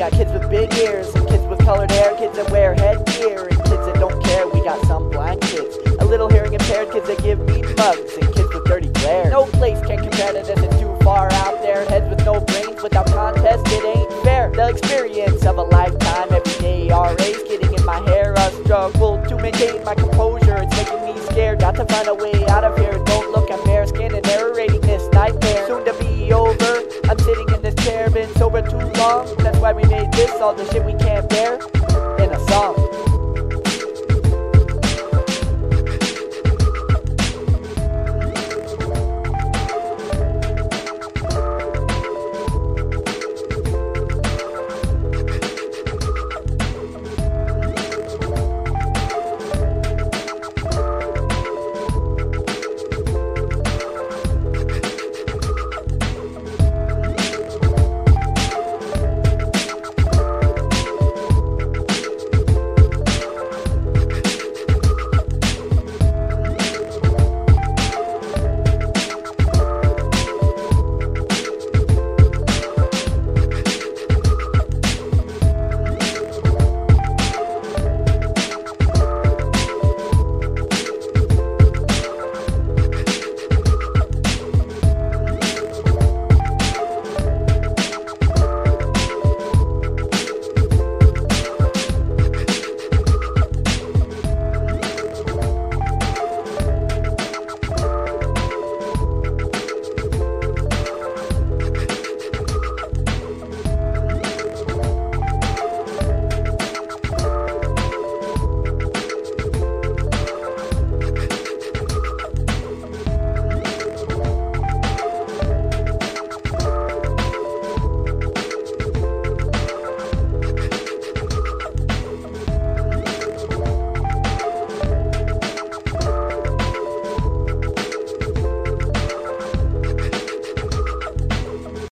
got kids with big ears, and kids with colored hair, kids that wear headgear, and kids that don't care. We got some blind kids, a little hearing impaired, kids that give me mugs, and kids with dirty glare. No place can compare to this, it's too far out there. Heads with no brains, without contest, it ain't fair. The experience of a lifetime, everyday RAs getting in my hair. A struggle to maintain my composure, it's making me scared. Got to find a way out of here. Don't look at bare skin and narrating this nightmare. Soon to be over, I'm sitting in this chair, been sober too long. That's why we made this, all the shit we can't bear.